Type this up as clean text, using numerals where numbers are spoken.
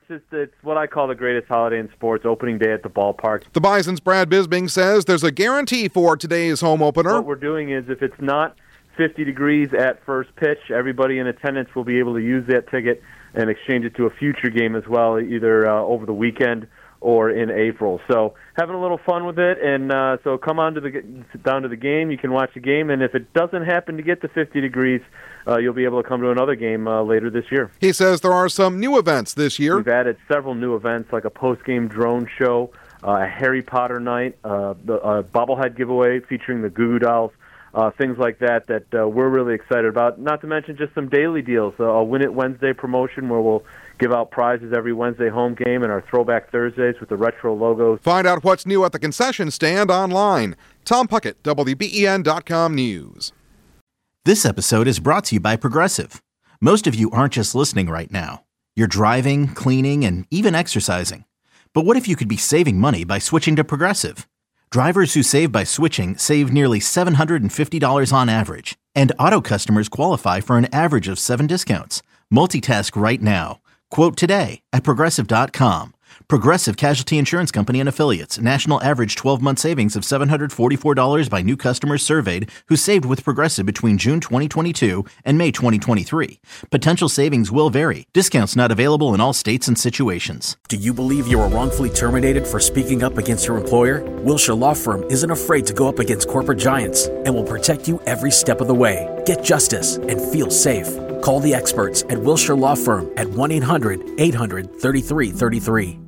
it's what I call the greatest holiday in sports, opening day at the ballpark. The Bison's Brad Bisbing says there's a guarantee for today's home opener. What we're doing is if it's not 50 degrees at first pitch, everybody in attendance will be able to use that ticket and exchange it to a future game as well, either over the weekend or in April. So having a little fun with it, and so come on down to the game. You can watch the game, and if it doesn't happen to get to 50 degrees, you'll be able to come to another game later this year. He says there are some new events this year. We've added several new events, like a post-game drone show, a Harry Potter night, a bobblehead giveaway featuring the Goo Goo Dolls, things like that we're really excited about. Not to mention just some daily deals, a Win It Wednesday promotion where we'll give out prizes every Wednesday home game, and our Throwback Thursdays with the retro logos. Find out what's new at the concession stand online. Tom Puckett, WBEN.com News. This episode is brought to you by Progressive. Most of you aren't just listening right now. You're driving, cleaning, and even exercising. But what if you could be saving money by switching to Progressive? Drivers who save by switching save nearly $750 on average, and auto customers qualify for an average of 7 discounts. Multitask right now. Quote today at Progressive.com. Progressive Casualty Insurance Company and Affiliates. National average 12-month savings of $744 by new customers surveyed who saved with Progressive between June 2022 and May 2023. Potential savings will vary. Discounts not available in all states and situations. Do you believe you were wrongfully terminated for speaking up against your employer? Wilshire Law Firm isn't afraid to go up against corporate giants and will protect you every step of the way. Get justice and feel safe. Call the experts at Wilshire Law Firm at 1-800-800-3333.